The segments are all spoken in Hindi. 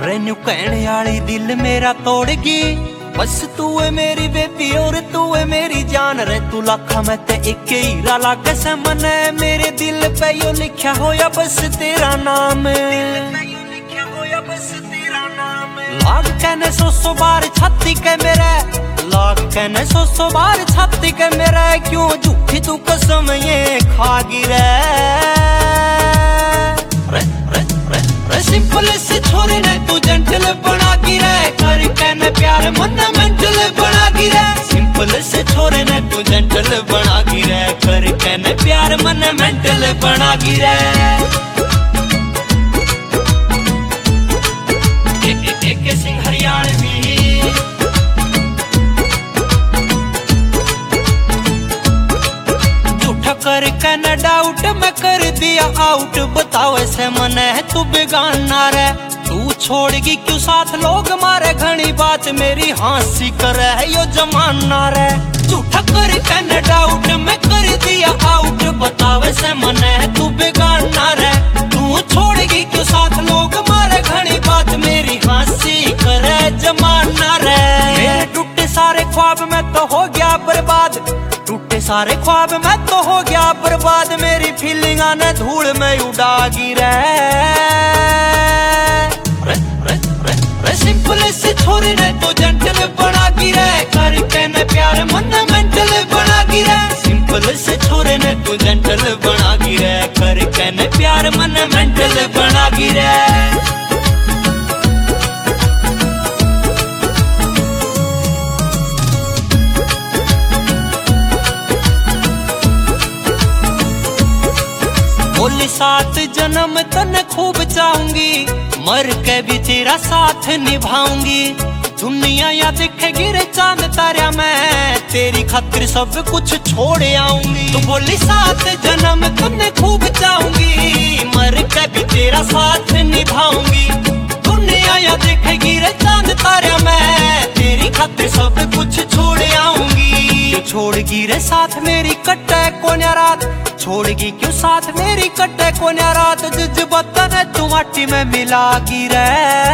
रेनू कहने वाली दिल मेरा तोड़गी, बस तू है मेरी बेबी और तू है मेरी जान रे। तू लाखा में ते एक हीरा लागे से मने, मेरे दिल पे यो लिखा होया बस तेरा नाम। लाग कहने सौ बार छाती के मेरे, लाग कहने सौ बार छाती के मेरे, क्यों झूठी तू कसम ये खागी रे। सिंपल से छोरे ने तू जेंटल बना की रे, कर कहने प्यार मन मेंटल बना की रे। सिंपल से छोरे ने तू जेंटल बना की रे, कर कहने प्यार मन मेंटल बना की रे। एक सिंह हरियाणवी झूठा कर कहने डाउट मैं कर दिया आउट, बताओ ऐसे मन है तू बेगाना रे। तू छोड़गी क्यों साथ लोग मारे, घनी बात मेरी हंसी करे है यो जमाना रे। झूठा कर कहने डाउट मैं कर दिया आउट, बताओ ऐसे मन है तू बेगाना रे। तू छोड़गी क्यों साथ लोग मारे, घनी बात मेरी हंसी करे जमाना रे। मेरे टूटे सारे ख्वाब में तो हो गया बर्बाद, टूटे सारे ख्वाब में तो हो गया बर्बाद, मेरी फीलिंगा ने धूल में उड़ा गिरे। सिंपल से छोरे ने तो जेंटल बना गिरे, कर कहने प्यार मन मेंटल बना गिरे। सिंपल से छोरे ने तो जेंटल बना गिरे, कर कहने प्यार मन मेंटल बना गिरे। बोली 7 जन्म तने खूब चाहूंगी, मर के भी तेरा साथ निभाऊंगी। दुनिया या दिखेगी रे चांद तारा, मैं तेरी खातिर सब कुछ छोड़ आऊंगी। तो बोली 7 जन्म तने खूब चाहूंगी, मर के भी तेरा साथ निभाऊंगी। दुनिया या दिखेगी रे चांद तारा, मैं तेरी खातिर सब कुछ छोड़ आऊंगी। छोड़गी रे साथ मेरी कटे कोन्या रात, छोड़गी क्यों साथ मेरी कटे कोन्या रात, जज्बाता ने तू माटी में मिलागी रे।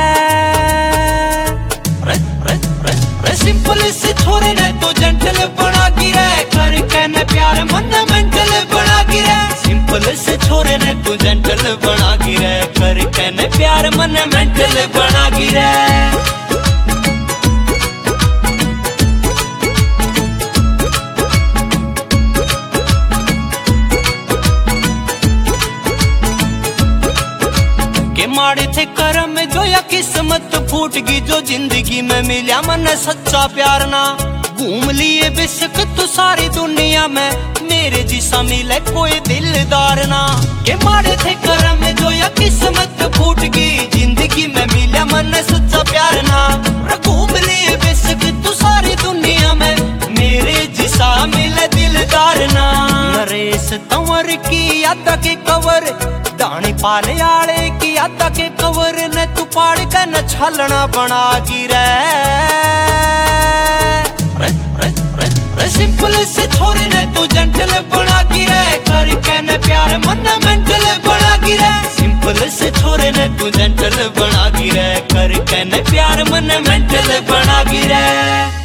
सिंपल से छोरे ने तो जेंटल बना की रे, कर कहने प्यार मन मेंटल बना की रे। सिंपल से छोरे ने तो जेंटल बना की रे, कर कहने प्यार मन मेंटल बना की रे। माड़े थे करम जो या किस्मत फूट गई, जो जिंदगी में मिला मन सच्चा प्यार ना। घूम लिए बेशक तू सारी दुनिया में, मेरे जिसा मिले कोई दिलदार ना। के माड़े थे करम जो या किस्मत फूट गई, जिंदगी में मिला मन सच्चा प्यार ना। घूम लिए बेशक तू सारी दुनिया में, मेरे जिसा मिले दिलदार ना। नरेश तंवर की याद के कवर, दानी पाले आले की याद के कवर ने तू पाड़ के न छलना बना गिरे। सिंपल से छोरे ने तू जेंटल बना गिरे, कर कहने प्यार मन मेंटल बना गिरे। सिंपल से छोरे ने तू जेंटल बना गिरे, कर कहने प्यार मन मेंटल बना गिरे।